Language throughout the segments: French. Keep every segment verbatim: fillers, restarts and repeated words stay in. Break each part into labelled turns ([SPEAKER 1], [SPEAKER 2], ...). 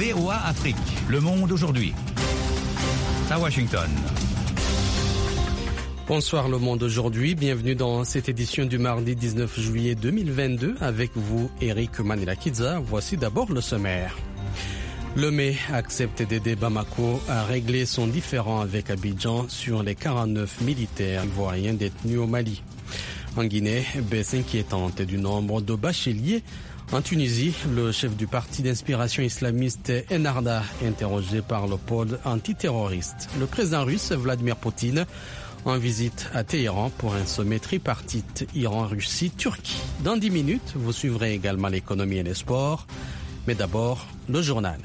[SPEAKER 1] V O A Afrique. Le monde aujourd'hui. À Washington.
[SPEAKER 2] Bonsoir Le Monde aujourd'hui, bienvenue dans cette édition du mardi dix-neuf juillet deux mille vingt-deux avec vous Eric Manilakidza. Voici d'abord le sommaire. Lomé accepte d'aider Bamako à régler son différend avec Abidjan sur les quarante-neuf militaires ivoiriens détenus au Mali. En Guinée, baisse inquiétante du nombre de bacheliers. En Tunisie, le chef du parti d'inspiration islamiste Ennahda, interrogé par le pôle antiterroriste. Le président russe Vladimir Poutine en visite à Téhéran pour un sommet tripartite Iran-Russie-Turquie. Dans dix minutes, vous suivrez également l'économie et les sports. Mais d'abord, le journal.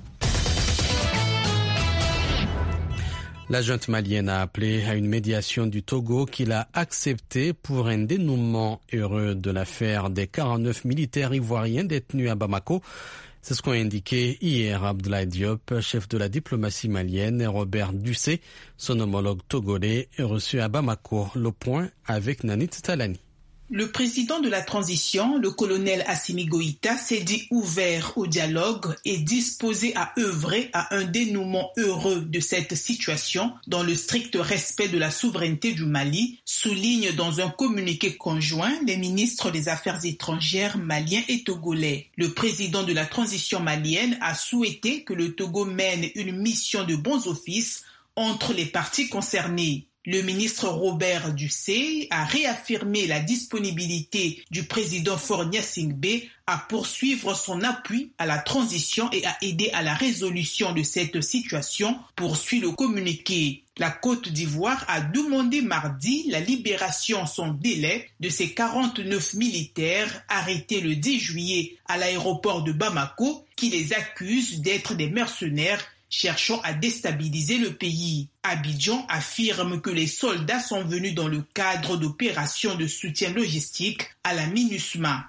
[SPEAKER 2] La junte malienne a appelé à une médiation du Togo qu'il a acceptée pour un dénouement heureux de l'affaire des quarante-neuf militaires ivoiriens détenus à Bamako. C'est ce qu'ont indiqué hier Abdoulaye Diop, chef de la diplomatie malienne, et Robert Dussé, son homologue togolais, reçu à Bamako. Le point avec Nanit Talani.
[SPEAKER 3] Le président de la transition, le colonel Assimi Goïta, s'est dit ouvert au dialogue et disposé à œuvrer à un dénouement heureux de cette situation dans le strict respect de la souveraineté du Mali, souligne dans un communiqué conjoint les ministres des Affaires étrangères maliens et togolais. Le président de la transition malienne a souhaité que le Togo mène une mission de bons offices entre les parties concernées. Le ministre Robert Dussé a réaffirmé la disponibilité du président Faure Gnassingbé à poursuivre son appui à la transition et à aider à la résolution de cette situation, poursuit le communiqué. La Côte d'Ivoire a demandé mardi la libération sans délai de ses quarante-neuf militaires arrêtés le dix juillet à l'aéroport de Bamako qui les accusent d'être des mercenaires cherchant à déstabiliser le pays. Abidjan affirme que les soldats sont venus dans le cadre d'opérations de soutien logistique à la MINUSMA.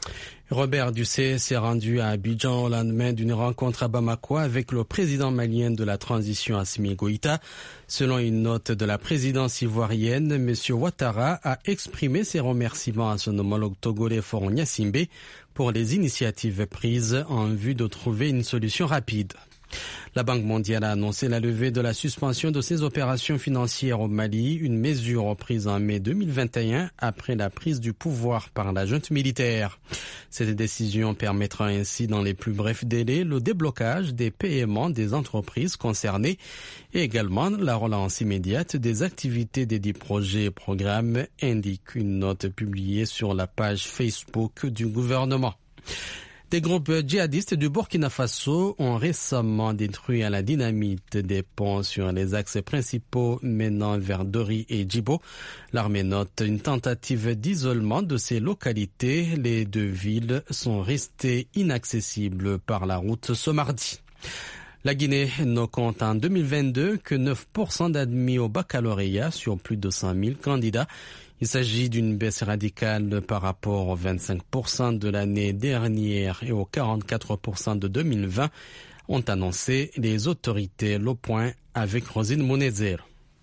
[SPEAKER 2] Robert Dussé s'est rendu à Abidjan au lendemain d'une rencontre à Bamako avec le président malien de la transition Assimi Goïta. Selon une note de la présidence ivoirienne, M. Ouattara a exprimé ses remerciements à son homologue togolais Faure Gnassingbé pour les initiatives prises en vue de trouver une solution rapide. La Banque mondiale a annoncé la levée de la suspension de ses opérations financières au Mali, une mesure prise en mai deux mille vingt et un après la prise du pouvoir par la junte militaire. Cette décision permettra ainsi dans les plus brefs délais le déblocage des paiements des entreprises concernées et également la relance immédiate des activités des dix projets et programmes, indique une note publiée sur la page Facebook du gouvernement. Des groupes djihadistes du Burkina Faso ont récemment détruit à la dynamite des ponts sur les axes principaux menant vers Dori et Djibo. L'armée note une tentative d'isolement de ces localités. Les deux villes sont restées inaccessibles par la route ce mardi. La Guinée ne compte en deux mille vingt-deux que neuf pour cent d'admis au baccalauréat sur plus de cent mille candidats. Il s'agit d'une baisse radicale par rapport aux vingt-cinq pour cent de l'année dernière et aux quarante-quatre pour cent de deux mille vingt, ont annoncé les autorités. Le point avec Rosine Monezer.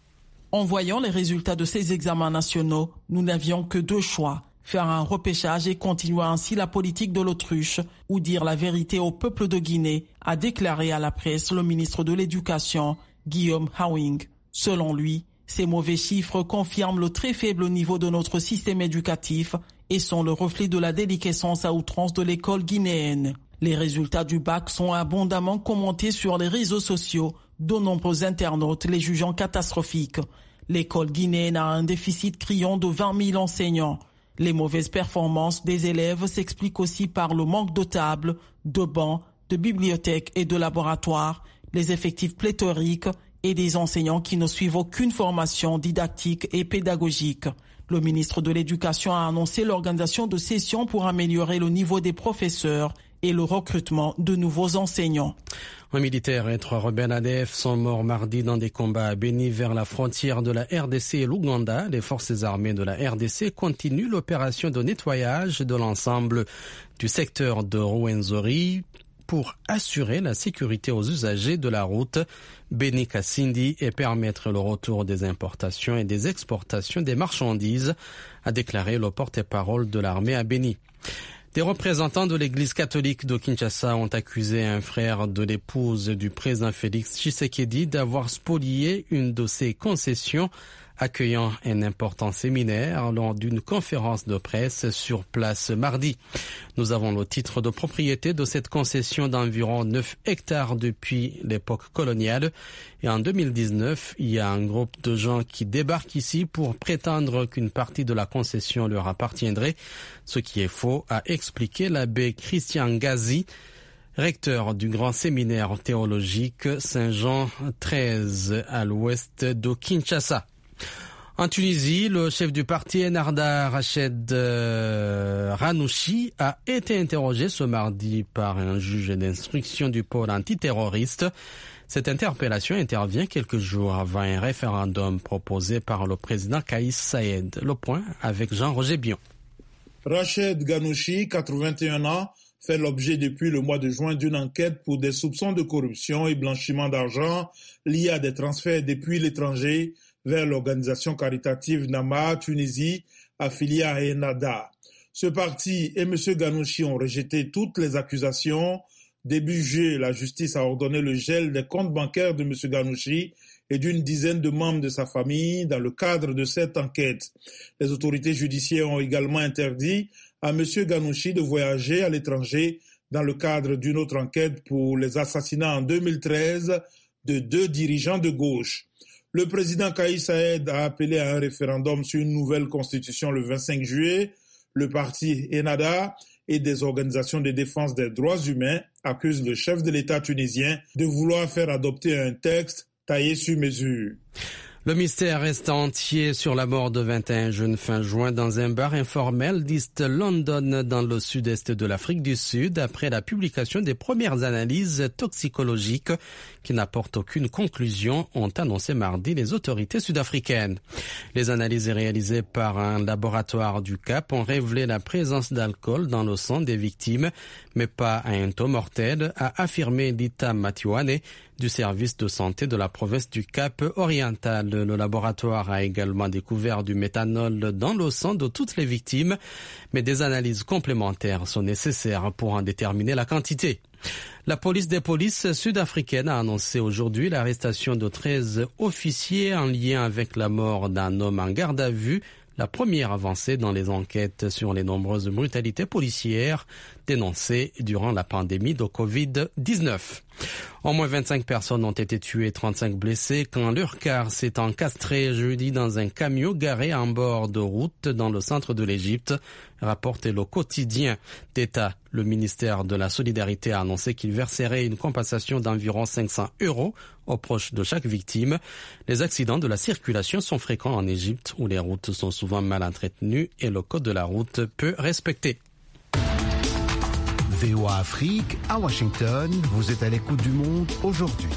[SPEAKER 4] En voyant les résultats de ces examens nationaux, nous n'avions que deux choix. Faire un repêchage et continuer ainsi la politique de l'autruche ou dire la vérité au peuple de Guinée, a déclaré à la presse le ministre de l'Éducation, Guillaume Hawing. Selon lui, ces mauvais chiffres confirment le très faible niveau de notre système éducatif et sont le reflet de la déliquescence à outrance de l'école guinéenne. Les résultats du bac sont abondamment commentés sur les réseaux sociaux, de nombreux internautes les jugeant catastrophiques. L'école guinéenne a un déficit criant de vingt mille enseignants. Les mauvaises performances des élèves s'expliquent aussi par le manque de tables, de bancs, de bibliothèques et de laboratoires, les effectifs pléthoriques et des enseignants qui ne suivent aucune formation didactique et pédagogique. Le ministre de l'Éducation a annoncé l'organisation de sessions pour améliorer le niveau des professeurs et le recrutement de nouveaux enseignants.
[SPEAKER 2] Un militaire et trois rebelles A D F sont morts mardi dans des combats à Beni vers la frontière de la R D C et l'Ouganda. Les forces armées de la R D C continuent l'opération de nettoyage de l'ensemble du secteur de Rwenzori pour assurer la sécurité aux usagers de la route Beni-Kasindi et permettre le retour des importations et des exportations des marchandises, a déclaré le porte-parole de l'armée à Beni. Des représentants de l'église catholique de Kinshasa ont accusé un frère de l'épouse du président Félix Tshisekedi d'avoir spolié une de ses concessions, accueillant un important séminaire lors d'une conférence de presse sur place mardi. Nous avons le titre de propriété de cette concession d'environ neuf hectares depuis l'époque coloniale. Et en deux mille dix-neuf, il y a un groupe de gens qui débarquent ici pour prétendre qu'une partie de la concession leur appartiendrait, ce qui est faux, a expliqué l'abbé Christian Gazi, recteur du grand séminaire théologique Saint-Jean treize à l'ouest de Kinshasa. En Tunisie, le chef du parti Ennahda, Rached euh, Ghannouchi, a été interrogé ce mardi par un juge d'instruction du pôle antiterroriste. Cette interpellation intervient quelques jours avant un référendum proposé par le président Kaïs Saïed. Le point avec Jean-Roger Bion.
[SPEAKER 5] Rached Ghannouchi, quatre-vingt-un ans, fait l'objet depuis le mois de juin d'une enquête pour des soupçons de corruption et blanchiment d'argent liés à des transferts depuis l'étranger vers l'organisation caritative Nama Tunisie, affiliée à Ennahda. Ce parti et M. Ghannouchi ont rejeté toutes les accusations. Début juillet, la justice a ordonné le gel des comptes bancaires de M. Ghannouchi et d'une dizaine de membres de sa famille dans le cadre de cette enquête. Les autorités judiciaires ont également interdit à M. Ghannouchi de voyager à l'étranger dans le cadre d'une autre enquête pour les assassinats en deux mille treize de deux dirigeants de gauche. Le président Kaïs Saïed a appelé à un référendum sur une nouvelle constitution le vingt-cinq juillet. Le parti Ennahda et des organisations de défense des droits humains accusent le chef de l'État tunisien de vouloir faire adopter un texte taillé sur mesure.
[SPEAKER 2] Le mystère reste entier sur la mort de vingt et un jeunes fin juin dans un bar informel d'East London dans le sud-est de l'Afrique du Sud après la publication des premières analyses toxicologiques qui n'apportent aucune conclusion, ont annoncé mardi les autorités sud-africaines. Les analyses réalisées par un laboratoire du Cap ont révélé la présence d'alcool dans le sang des victimes, mais pas un taux mortel, a affirmé Lita Matiwane du service de santé de la province du Cap oriental. Le laboratoire a également découvert du méthanol dans le sang de toutes les victimes, mais des analyses complémentaires sont nécessaires pour en déterminer la quantité. La police des polices sud-africaines a annoncé aujourd'hui l'arrestation de treize officiers en lien avec la mort d'un homme en garde à vue, la première avancée dans les enquêtes sur les nombreuses brutalités policières dénoncées durant la pandémie de covid dix-neuf. Au moins vingt-cinq personnes ont été tuées et trente-cinq blessées quand leur car s'est encastré jeudi dans un camion garé en bord de route dans le centre de l'Égypte, rapporte le quotidien d'État. Le ministère de la Solidarité a annoncé qu'il verserait une compensation d'environ cinq cents euros aux proches de chaque victime. Les accidents de la circulation sont fréquents en Égypte où les routes sont souvent mal entretenues et le code de la route peu respecté.
[SPEAKER 6] V O A Afrique, à Washington, vous êtes à l'écoute du monde aujourd'hui.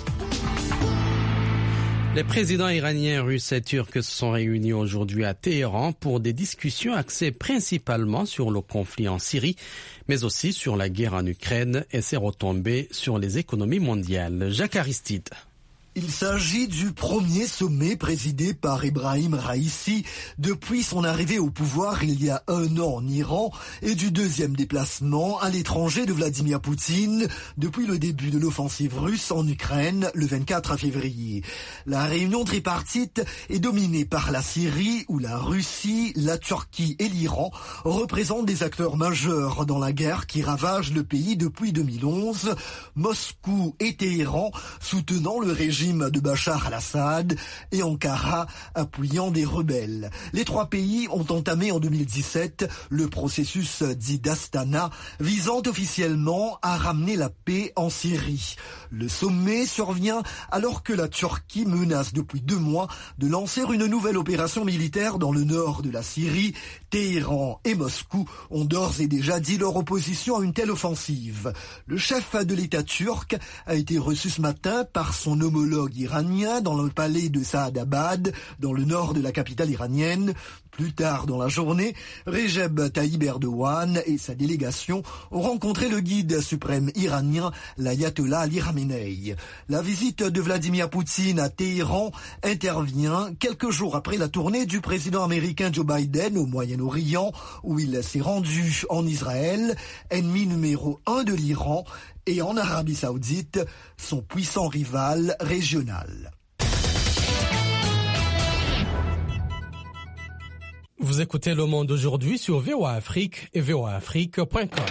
[SPEAKER 2] Les présidents iraniens, russes et turcs se sont réunis aujourd'hui à Téhéran pour des discussions axées principalement sur le conflit en Syrie, mais aussi sur la guerre en Ukraine et ses retombées sur les économies mondiales. Jacques Aristide.
[SPEAKER 7] Il s'agit du premier sommet présidé par Ebrahim Raïssi depuis son arrivée au pouvoir il y a un an en Iran et du deuxième déplacement à l'étranger de Vladimir Poutine depuis le début de l'offensive russe en Ukraine le vingt-quatre février. La réunion tripartite est dominée par la Syrie où la Russie, la Turquie et l'Iran représentent des acteurs majeurs dans la guerre qui ravage le pays depuis deux mille onze. Moscou et Téhéran soutenant le régime de Bachar al-Assad et Ankara appuyant des rebelles. Les trois pays ont entamé en deux mille dix-sept le processus dit d'Astana visant officiellement à ramener la paix en Syrie. Le sommet survient alors que la Turquie menace depuis deux mois de lancer une nouvelle opération militaire dans le nord de la Syrie. Téhéran et Moscou ont d'ores et déjà dit leur opposition à une telle offensive. Le chef de l'État turc a été reçu ce matin par son homologue iranien dans le palais de Saadabad, dans le nord de la capitale iranienne. Plus tard dans la journée, Recep Tayyip Erdogan et sa délégation ont rencontré le guide suprême iranien, l'ayatollah Ali Khamenei. La visite de Vladimir Poutine à Téhéran intervient quelques jours après la tournée du président américain Joe Biden au Moyen-Orient, où il s'est rendu en Israël, ennemi numéro un de l'Iran, et en Arabie Saoudite, son puissant rival régional.
[SPEAKER 2] Vous écoutez Le Monde aujourd'hui sur V O A Afrique et V O A Afrique point com.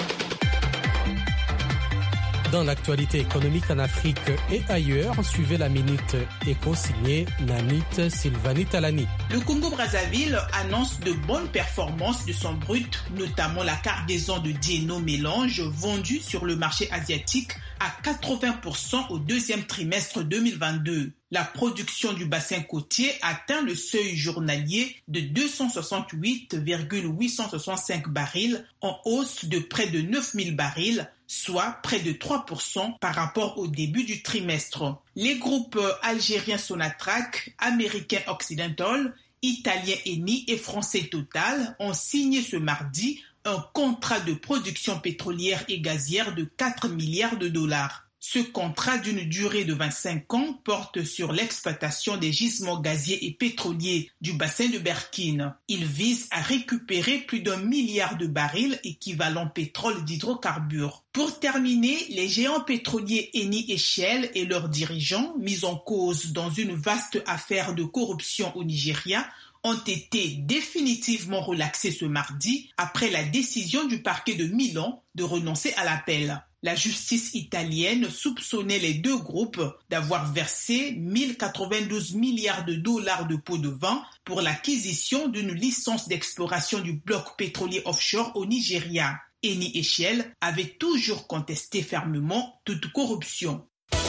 [SPEAKER 2] Dans l'actualité économique en Afrique et ailleurs, suivez la Minute Éco signée Nanit Sylvanie Talani.
[SPEAKER 3] Le Congo-Brazzaville annonce de bonnes performances de son brut, notamment la cargaison de Dieno mélange vendue sur le marché asiatique à quatre-vingts pour cent au deuxième trimestre deux mille vingt-deux. La production du bassin côtier atteint le seuil journalier de deux cent soixante-huit virgule huit cent soixante-cinq barils, en hausse de près de neuf mille barils, soit près de trois pour cent par rapport au début du trimestre. Les groupes algériens Sonatrach, américains Occidental, italiens Eni et français Total ont signé ce mardi un contrat de production pétrolière et gazière de quatre milliards de dollars. Ce contrat d'une durée de vingt-cinq ans porte sur l'exploitation des gisements gaziers et pétroliers du bassin de Berkine. Il vise à récupérer plus d'un milliard de barils équivalent pétrole d'hydrocarbures. Pour terminer, les géants pétroliers Eni et Shell et leurs dirigeants, mis en cause dans une vaste affaire de corruption au Nigeria, ont été définitivement relaxés ce mardi après la décision du parquet de Milan de renoncer à l'appel. La justice italienne soupçonnait les deux groupes d'avoir versé mille quatre-vingt-douze milliards de dollars de pots de vin pour l'acquisition d'une licence d'exploration du bloc pétrolier offshore au Nigeria. Eni et Shell avaient toujours contesté fermement toute corruption.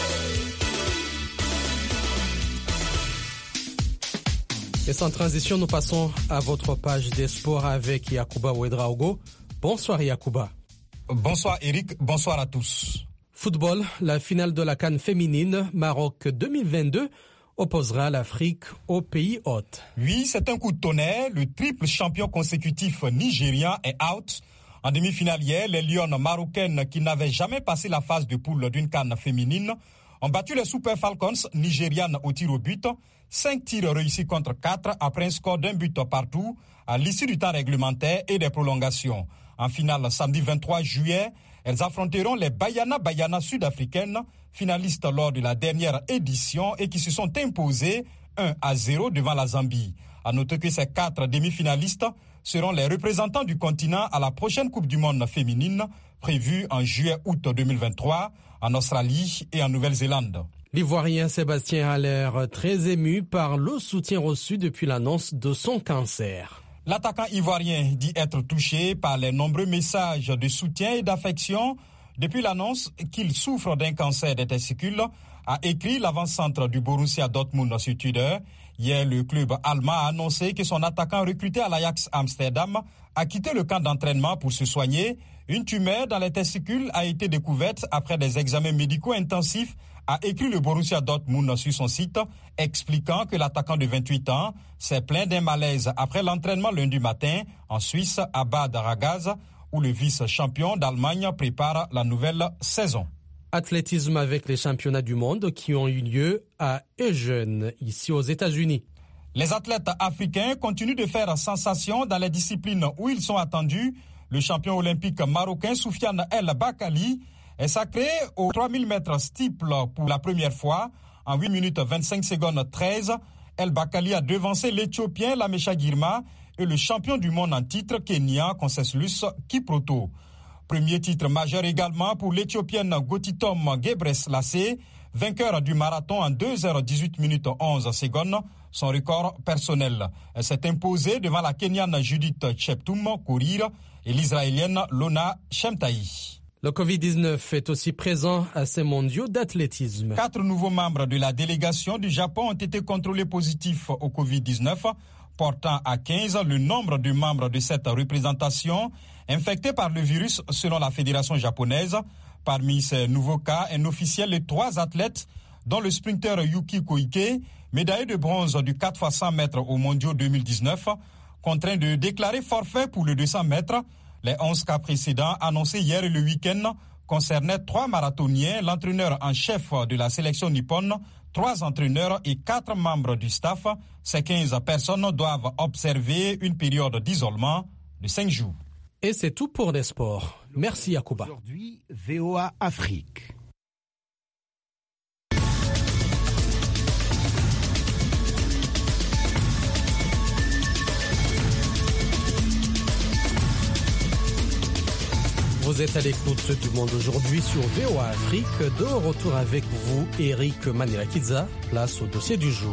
[SPEAKER 2] Et sans transition, nous passons à votre page des sports avec Yacouba Ouedraogo. Bonsoir Yacouba.
[SPEAKER 8] Bonsoir Eric, bonsoir à tous.
[SPEAKER 2] Football, la finale de la CAN féminine Maroc deux mille vingt-deux opposera l'Afrique au pays hôte.
[SPEAKER 8] Oui, c'est un coup de tonnerre. Le triple champion consécutif nigérien est out. En demi-finale hier, les Lionnes marocaines qui n'avaient jamais passé la phase de poule d'une CAN féminine ont battu les Super Falcons nigérianes au tir au but. Cinq tirs réussis contre quatre après un score d'un but partout à l'issue du temps réglementaire et des prolongations. En finale, samedi vingt-trois juillet, elles affronteront les Bayana Bayana sud-africaines, finalistes lors de la dernière édition et qui se sont imposées un à zéro devant la Zambie. À noter que ces quatre demi-finalistes seront les représentants du continent à la prochaine Coupe du Monde féminine, prévue en juillet-août deux mille vingt-trois, en Australie et en Nouvelle-Zélande.
[SPEAKER 2] L'Ivoirien Sébastien a l'air très ému par le soutien reçu depuis l'annonce de son cancer.
[SPEAKER 8] L'attaquant ivoirien dit être touché par les nombreux messages de soutien et d'affection depuis l'annonce qu'il souffre d'un cancer des testicules, a écrit l'avant-centre du Borussia Dortmund sur Twitter. Hier, le club allemand a annoncé que son attaquant recruté à l'Ajax Amsterdam a quitté le camp d'entraînement pour se soigner. Une tumeur dans les testicules a été découverte après des examens médicaux intensifs, a écrit le Borussia Dortmund sur son site, expliquant que l'attaquant de vingt-huit ans s'est plaint d'un malaise après l'entraînement lundi matin en Suisse à Bad Ragaz, où le vice-champion d'Allemagne prépare la nouvelle saison.
[SPEAKER 2] Athlétisme avec les championnats du monde qui ont eu lieu à Eugene, ici aux États-Unis.
[SPEAKER 8] Les athlètes africains continuent de faire sensation dans les disciplines où ils sont attendus. Le champion olympique marocain Soufiane El Bakali est sacré aux trois mille mètres steeple pour la première fois. En huit minutes vingt-cinq secondes treize, El Bakali a devancé l'Éthiopien Lamesha Girma et le champion du monde en titre Kenya Conseslus Kipruto. Premier titre majeur également pour l'Éthiopienne Gotitom Gebreselassie, vainqueur du marathon en deux heures dix-huit minutes onze secondes, son record personnel. Elle s'est imposée devant la Kenyane Judith Cheptum Kourir et l'Israélienne Lona Shemtaï.
[SPEAKER 2] Le covid dix-neuf est aussi présent à ces mondiaux d'athlétisme.
[SPEAKER 8] Quatre nouveaux membres de la délégation du Japon ont été contrôlés positifs au covid dix-neuf, portant à quinze le nombre de membres de cette représentation infectés par le virus selon la fédération japonaise. Parmi ces nouveaux cas, un officiel et trois athlètes, dont le sprinter Yuki Koike, médaillé de bronze du quatre fois cent mètres aux mondiaux deux mille dix-neuf. contraint de déclarer forfait pour le deux cents mètres. Les onze cas précédents annoncés hier et le week-end concernaient trois marathoniens, l'entraîneur en chef de la sélection nippone, trois entraîneurs et quatre membres du staff. Ces quinze personnes doivent observer une période d'isolement de cinq jours.
[SPEAKER 2] Et c'est tout pour les sports. Merci Yacouba.
[SPEAKER 6] Aujourd'hui, V O A Afrique.
[SPEAKER 2] Vous êtes à l'écoute du Monde aujourd'hui sur V O A Afrique. De retour avec vous, Eric Manilakidza. Place au dossier du jour.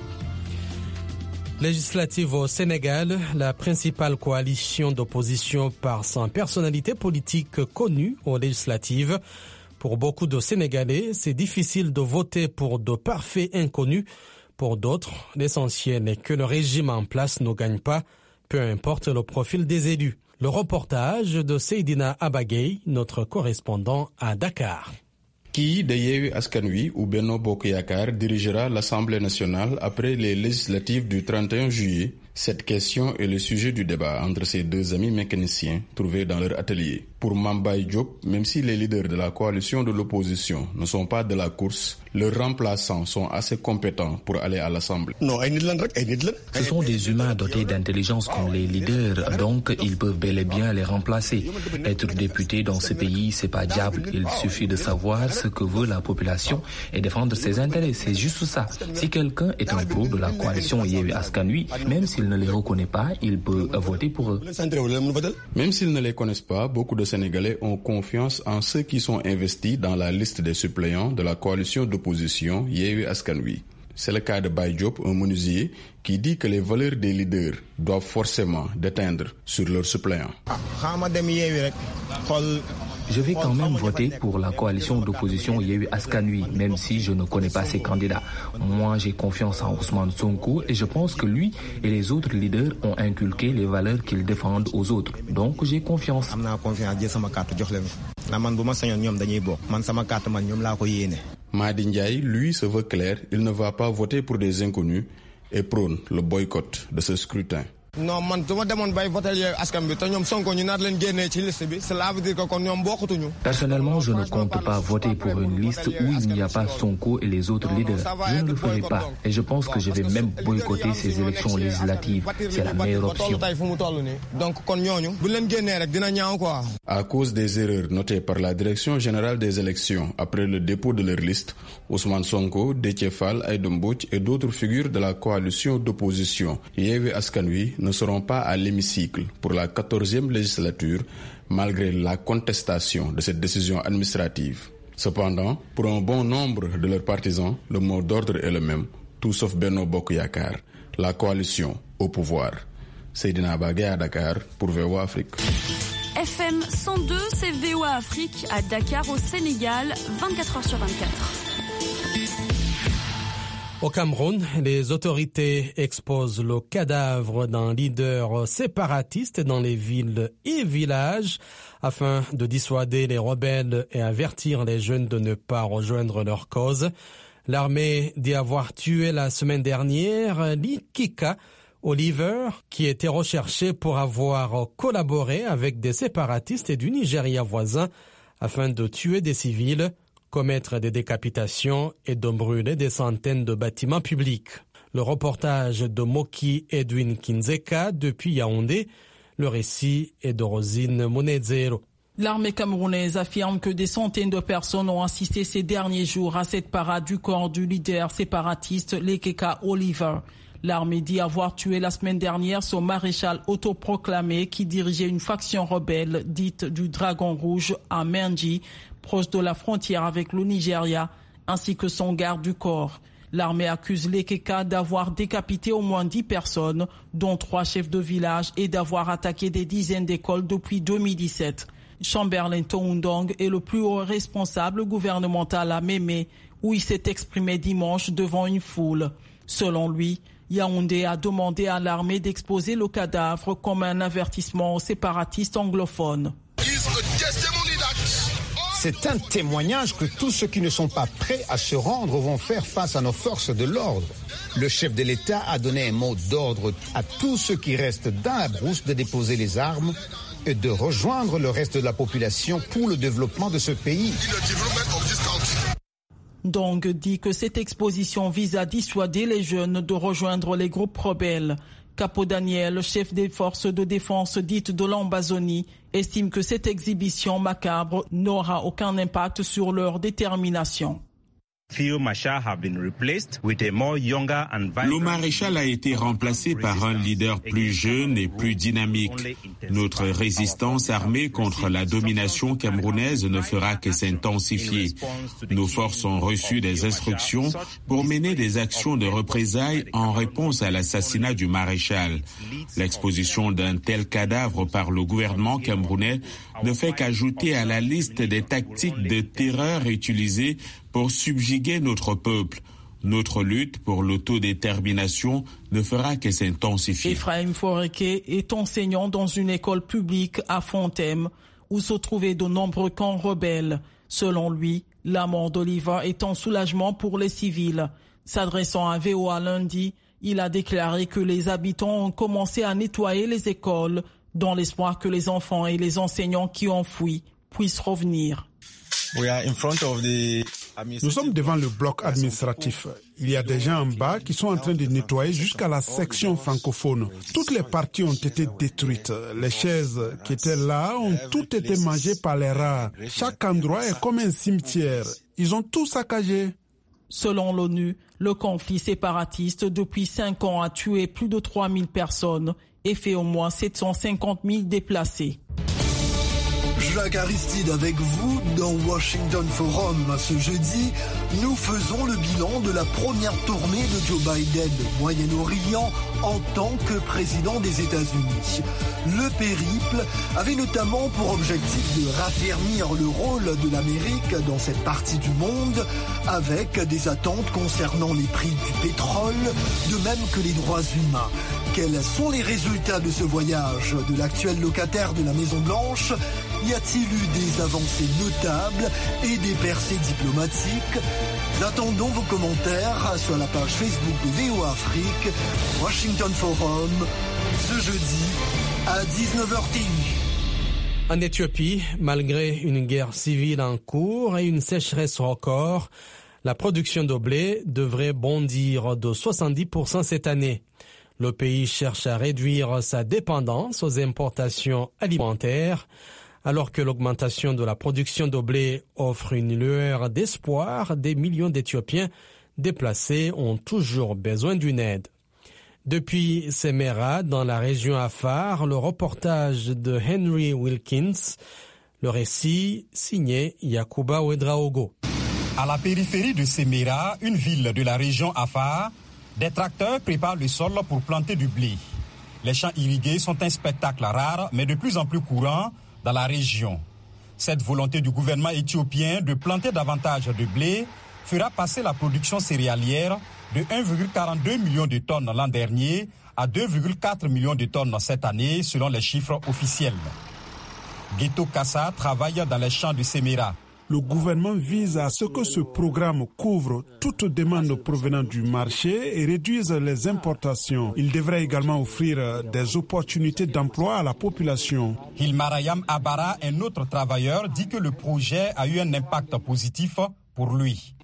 [SPEAKER 2] Législative au Sénégal, la principale coalition d'opposition par sa personnalité politique connue aux législatives. Pour beaucoup de Sénégalais, c'est difficile de voter pour de parfaits inconnus. Pour d'autres, l'essentiel est que le régime en place ne gagne pas, peu importe le profil des élus. Le reportage de Seydina Abagay, notre correspondant à Dakar.
[SPEAKER 9] Qui de Yewwi Askan Wi ou Benno Bokk Yakaar dirigera l'Assemblée nationale après les législatives du trente et un juillet? Cette question est le sujet du débat entre ces deux amis mécaniciens trouvés dans leur atelier. Pour Mambaye Diop, même si les leaders de la coalition de l'opposition ne sont pas de la course, leurs remplaçants sont assez compétents pour aller à l'Assemblée.
[SPEAKER 10] Ce sont des humains dotés d'intelligence comme les leaders, donc ils peuvent bel et bien les remplacer. Être député dans ce pays, c'est pas diable. Il suffit de savoir ce que veut la population et défendre ses intérêts. C'est juste ça. Si quelqu'un est un pro de la coalition Yewwi Askan Wi, même s'il ne les reconnaît pas, il peut voter pour eux.
[SPEAKER 9] Même s'ils ne les connaissent pas, beaucoup de Sénégalais ont confiance en ceux qui sont investis dans la liste des suppléants de la coalition d'opposition Yewwi Askan Wi. C'est le cas de Baye Diop, un menuisier, qui dit que les valeurs des leaders doivent forcément déteindre sur leurs suppléants.
[SPEAKER 10] Je vais quand même voter pour la coalition d'opposition Yewwi Askan Wi, même si je ne connais pas ses candidats. Moi, j'ai confiance en Ousmane Sonko et je pense que lui et les autres leaders ont inculqué les valeurs qu'ils défendent aux autres. Donc, j'ai confiance.
[SPEAKER 9] Madi Ndiaye, lui, se veut clair, il ne va pas voter pour des inconnus et prône le boycott de ce scrutin.
[SPEAKER 11] Non, man dama demone bay voter Yewwi Askan Wi te ñom Sonko ñu naat leen génné ci liste bi, cela veut dire que kon ñom bokkatuñu.
[SPEAKER 10] Personnellement, je ne compte pas voter pour une liste où il n'y a pas Sonko et les autres leaders. Je ne le ferai pas et je pense que je vais même boycotter ces élections législatives. C'est la meilleure option.
[SPEAKER 11] Donc kon ñoñu bu leen génné rek dina ñaaw quoi.
[SPEAKER 9] À cause des erreurs notées par la Direction générale des élections après le dépôt de leur liste, Ousmane Sonko, Déthié Fall, Aïda Mbodj et d'autres figures de la coalition d'opposition Yewwi Askan Wi ne seront pas à l'hémicycle pour la quatorzième législature, malgré la contestation de cette décision administrative. Cependant, pour un bon nombre de leurs partisans, le mot d'ordre est le même, tout sauf Benno Bokk Yakaar, la coalition au pouvoir. Seydina Bagay à Dakar pour V O A Afrique.
[SPEAKER 12] F M cent deux, c'est V O A Afrique à Dakar au Sénégal, vingt-quatre heures sur vingt-quatre.
[SPEAKER 2] Au Cameroun, les autorités exposent le cadavre d'un leader séparatiste dans les villes et villages afin de dissuader les rebelles et avertir les jeunes de ne pas rejoindre leur cause. L'armée dit avoir tué la semaine dernière Likika Oliver, qui était recherché pour avoir collaboré avec des séparatistes du Nigeria voisin afin de tuer des civils, commettre des décapitations et de brûler des centaines de bâtiments publics. Le reportage de Moki Edwin Kinzeka depuis Yaoundé. Le récit est de Rosine Monezero.
[SPEAKER 4] L'armée camerounaise affirme que des centaines de personnes ont assisté ces derniers jours à cette parade du corps du leader séparatiste Likika Oliver. L'armée dit avoir tué la semaine dernière son maréchal autoproclamé qui dirigeait une faction rebelle dite du Dragon Rouge à Menji, proche de la frontière avec le Nigeria, ainsi que son garde du corps. L'armée accuse Likika d'avoir décapité au moins dix personnes, dont trois chefs de village, et d'avoir attaqué des dizaines d'écoles depuis deux mille dix-sept. Chamberlain Toundong est le plus haut responsable gouvernemental à Mémé, où il s'est exprimé dimanche devant une foule. Selon lui, Yaoundé a demandé à l'armée d'exposer le cadavre comme un avertissement aux séparatistes anglophones.
[SPEAKER 13] C'est un témoignage que tous ceux qui ne sont pas prêts à se rendre vont faire face à nos forces de l'ordre. Le chef de l'État a donné un mot d'ordre à tous ceux qui restent dans la brousse de déposer les armes et de rejoindre le reste de la population pour le développement de ce pays.
[SPEAKER 4] Dong dit que cette exposition vise à dissuader les jeunes de rejoindre les groupes rebelles. Capo Daniel, chef des forces de défense dites de l'Ambazonie, estime que cette exhibition macabre n'aura aucun impact sur leur détermination.
[SPEAKER 14] Le maréchal a été remplacé par un leader plus jeune et plus dynamique. Notre résistance armée contre la domination camerounaise ne fera que s'intensifier. Nos forces ont reçu des instructions pour mener des actions de représailles en réponse à l'assassinat du maréchal. L'exposition d'un tel cadavre par le gouvernement camerounais ne fait qu'ajouter à la liste des tactiques de terreur utilisées pour subjuguer notre peuple. Notre lutte pour l'autodétermination ne fera que s'intensifier.
[SPEAKER 4] Ephraim Foreke est enseignant dans une école publique à Fontem, où se trouvaient de nombreux camps rebelles. Selon lui, la mort d'Oliva est un soulagement pour les civils. S'adressant à V O A lundi, il a déclaré que les habitants ont commencé à nettoyer les écoles dans l'espoir que les enfants et les enseignants qui ont fui puissent revenir.
[SPEAKER 15] Nous sommes devant le bloc administratif. Il y a des gens en bas qui sont en train de nettoyer jusqu'à la section francophone. Toutes les parties ont été détruites. Les chaises qui étaient là ont toutes été mangées par les rats. Chaque endroit est comme un cimetière. Ils ont tout saccagé.
[SPEAKER 4] Selon l'ONU, le conflit séparatiste depuis cinq ans a tué plus de trois mille personnes et fait au moins sept cent cinquante mille déplacés.
[SPEAKER 7] Jacques Aristide avec vous dans Washington Forum. Ce jeudi, nous faisons le bilan de la première tournée de Joe Biden au Moyen-Orient en tant que président des États-Unis. Le périple avait notamment pour objectif de raffermir le rôle de l'Amérique dans cette partie du monde avec des attentes concernant les prix du pétrole, de même que les droits humains. Quels sont les résultats de ce voyage de l'actuel locataire de la Maison-Blanche ? Y a-t-il eu des avancées notables et des percées diplomatiques? Attendons vos commentaires sur la page Facebook de V O A Afrique, Washington Forum, ce jeudi à dix-neuf heures T U.
[SPEAKER 2] En Éthiopie, malgré une guerre civile en cours et une sécheresse record, la production de blé devrait bondir de soixante-dix pour cent cette année. Le pays cherche à réduire sa dépendance aux importations alimentaires, alors que l'augmentation de la production de blé offre une lueur d'espoir. Des millions d'Éthiopiens déplacés ont toujours besoin d'une aide. Depuis Semera, dans la région Afar, le reportage de Henry Wilkins, le récit signé Yakuba Ouedraogo.
[SPEAKER 8] À la périphérie de Semera, une ville de la région Afar, des tracteurs préparent le sol pour planter du blé. Les champs irrigués sont un spectacle rare, mais de plus en plus courant dans la région. Cette volonté du gouvernement éthiopien de planter davantage de blé fera passer la production céréalière de un virgule quarante-deux million de tonnes l'an dernier à deux virgule quatre millions de tonnes cette année, selon les chiffres officiels. Geto Kassa travaille dans les champs de Semera.
[SPEAKER 15] Le gouvernement vise à ce que ce programme couvre toute demande provenant du marché et réduise les importations. Il devrait également offrir des opportunités d'emploi à la population.
[SPEAKER 8] Hilmarayam Abara, un autre travailleur, dit que le projet a eu un impact positif pour lui.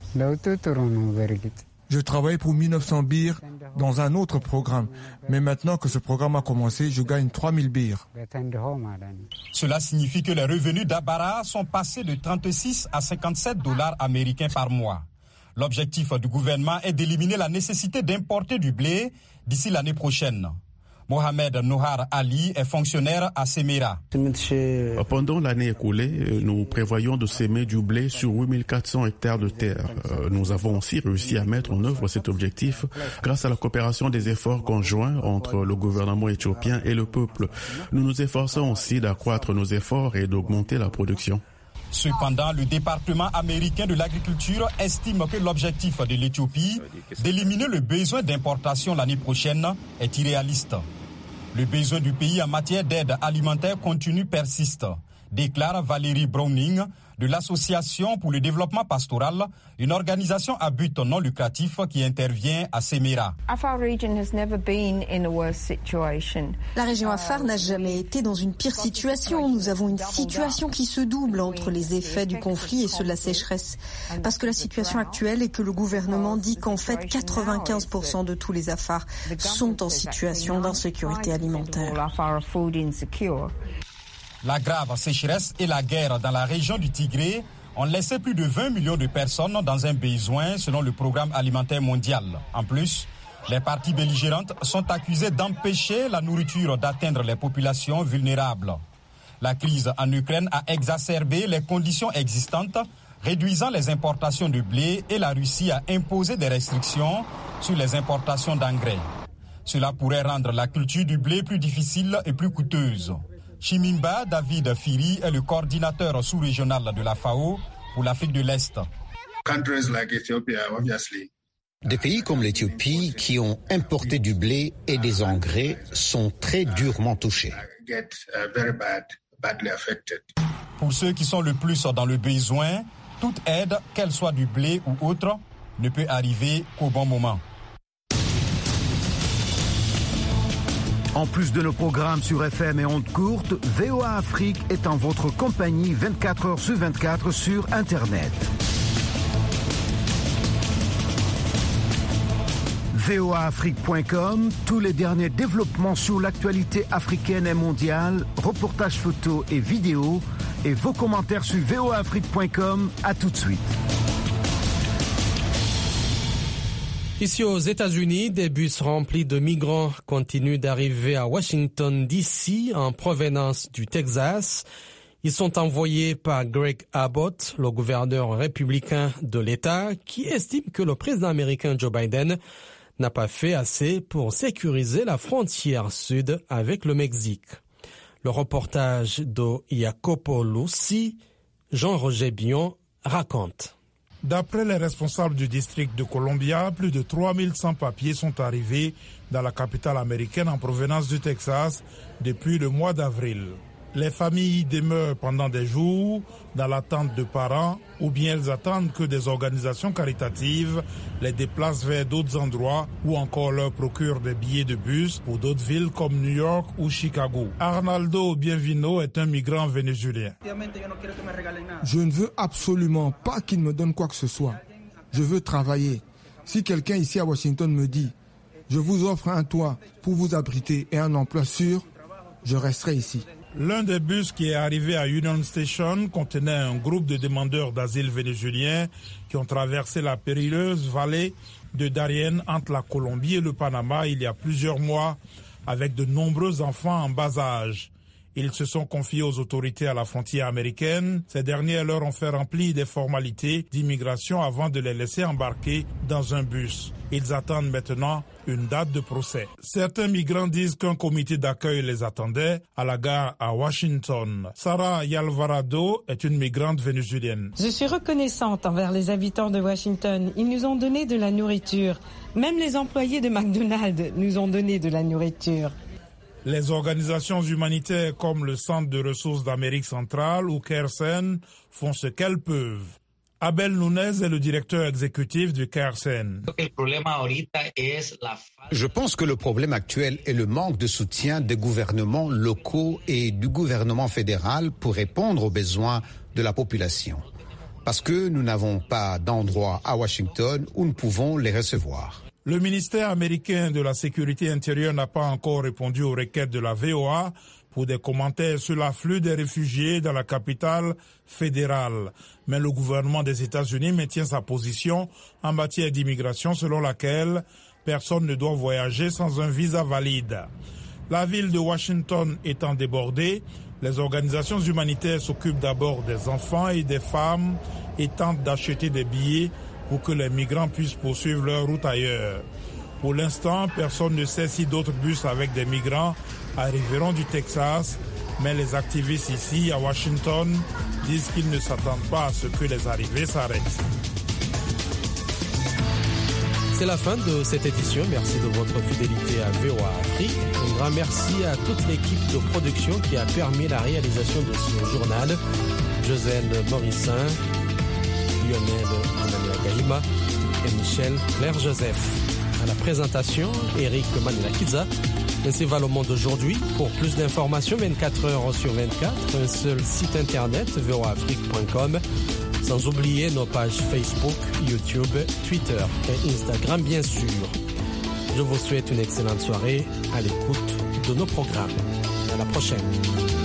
[SPEAKER 16] Je travaillais pour mille neuf cents birres dans un autre programme. Mais maintenant que ce programme a commencé, je gagne trois mille birres.
[SPEAKER 8] Cela signifie que les revenus d'Abara sont passés de trente-six à cinquante-sept dollars américains par mois. L'objectif du gouvernement est d'éliminer la nécessité d'importer du blé d'ici l'année prochaine. Mohamed Nohar Ali est fonctionnaire à Semera.
[SPEAKER 17] Pendant l'année écoulée, nous prévoyons de s'aimer du blé sur huit mille quatre cents hectares de terre. Nous avons aussi réussi à mettre en œuvre cet objectif grâce à la coopération des efforts conjoints entre le gouvernement éthiopien et le peuple. Nous nous efforçons aussi d'accroître nos efforts et d'augmenter la production.
[SPEAKER 8] Cependant, le département américain de l'agriculture estime que l'objectif de l'Éthiopie d'éliminer le besoin d'importation l'année prochaine est irréaliste. Le besoin du pays en matière d'aide alimentaire continue persiste. déclare Valérie Browning de l'Association pour le développement pastoral, une organisation à but non lucratif qui intervient à Semera.
[SPEAKER 18] La région Afar n'a jamais été dans une pire situation. Nous avons une situation qui se double entre les effets du conflit et ceux de la sécheresse. Parce que la situation actuelle est que le gouvernement dit qu'en fait quatre-vingt-quinze pour cent de tous les Afars sont en situation d'insécurité alimentaire.
[SPEAKER 8] La grave sécheresse et la guerre dans la région du Tigré ont laissé plus de vingt millions de personnes dans un besoin selon le programme alimentaire mondial. En plus, les parties belligérantes sont accusées d'empêcher la nourriture d'atteindre les populations vulnérables. La crise en Ukraine a exacerbé les conditions existantes, réduisant les importations de blé, et la Russie a imposé des restrictions sur les importations d'engrais. Cela pourrait rendre la culture du blé plus difficile et plus coûteuse. Chimimba David Firi est le coordinateur sous-régional de la F A O pour l'Afrique de l'Est.
[SPEAKER 13] Des pays comme l'Éthiopie qui ont importé du blé et des engrais sont très durement touchés.
[SPEAKER 8] Pour ceux qui sont le plus dans le besoin, toute aide, qu'elle soit du blé ou autre, ne peut arriver qu'au bon moment.
[SPEAKER 6] En plus de nos programmes sur F M et ondes courtes, V O A Afrique est en votre compagnie vingt-quatre heures sur vingt-quatre sur Internet. V O A Afrique point com, tous les derniers développements sur l'actualité africaine et mondiale, reportages photos et vidéos, et vos commentaires sur V O A Afrique point com. À tout de suite.
[SPEAKER 2] Ici aux États-Unis, des bus remplis de migrants continuent d'arriver à Washington D C en provenance du Texas. Ils sont envoyés par Greg Abbott, le gouverneur républicain de l'État, qui estime que le président américain Joe Biden n'a pas fait assez pour sécuriser la frontière sud avec le Mexique. Le reportage de Jacopo Luci, Jean-Roger Bion raconte.
[SPEAKER 5] D'après les responsables du district de Columbia, plus de trois mille sans-papiers sont arrivés dans la capitale américaine en provenance du Texas depuis le mois d'avril. Les familles demeurent pendant des jours dans l'attente de parents ou bien elles attendent que des organisations caritatives les déplacent vers d'autres endroits ou encore leur procurent des billets de bus pour d'autres villes comme New York ou Chicago. Arnaldo Bienvino est un migrant vénézuélien.
[SPEAKER 16] Je ne veux absolument pas qu'il me donne quoi que ce soit. Je veux travailler. Si quelqu'un ici à Washington me dit « Je vous offre un toit pour vous abriter et un emploi sûr », je resterai ici.
[SPEAKER 5] L'un des bus qui est arrivé à Union Station contenait un groupe de demandeurs d'asile vénézuéliens qui ont traversé la périlleuse vallée de Darien entre la Colombie et le Panama il y a plusieurs mois avec de nombreux enfants en bas âge. Ils se sont confiés aux autorités à la frontière américaine. Ces dernières leur ont fait remplir des formalités d'immigration avant de les laisser embarquer dans un bus. Ils attendent maintenant une date de procès. Certains migrants disent qu'un comité d'accueil les attendait à la gare à Washington. Sarah Yalvarado est une migrante vénézuélienne.
[SPEAKER 19] Je suis reconnaissante envers les habitants de Washington. Ils nous ont donné de la nourriture. Même les employés de McDonald's nous ont donné de la nourriture.
[SPEAKER 5] Les organisations humanitaires comme le Centre de ressources d'Amérique centrale ou CARESEN font ce qu'elles peuvent. Abel Nunez est le directeur exécutif du CARESEN.
[SPEAKER 13] Je pense que le problème actuel est le manque de soutien des gouvernements locaux et du gouvernement fédéral pour répondre aux besoins de la population. Parce que nous n'avons pas d'endroit à Washington où nous pouvons les recevoir.
[SPEAKER 5] Le ministère américain de la Sécurité intérieure n'a pas encore répondu aux requêtes de la V O A pour des commentaires sur l'afflux des réfugiés dans la capitale fédérale. Mais le gouvernement des États-Unis maintient sa position en matière d'immigration selon laquelle personne ne doit voyager sans un visa valide. La ville de Washington étant débordée, les organisations humanitaires s'occupent d'abord des enfants et des femmes et tentent d'acheter des billets pour que les migrants puissent poursuivre leur route ailleurs. Pour l'instant, personne ne sait si d'autres bus avec des migrants arriveront du Texas, mais les activistes ici à Washington disent qu'ils ne s'attendent pas à ce que les arrivées s'arrêtent.
[SPEAKER 2] C'est la fin de cette édition. Merci de votre fidélité à V O A Afrique. Un grand merci à toute l'équipe de production qui a permis la réalisation de ce journal. Josène Morissin, Lionel Emmanuel Gahima et Michel Claire Joseph. À la présentation, Eric Manila-Kiza. Ainsi va le monde aujourd'hui. Pour plus d'informations, vingt-quatre heures sur vingt-quatre, un seul site internet, v o a afrique point com. Sans oublier nos pages Facebook, YouTube, Twitter et Instagram, bien sûr. Je vous souhaite une excellente soirée à l'écoute de nos programmes. À la prochaine.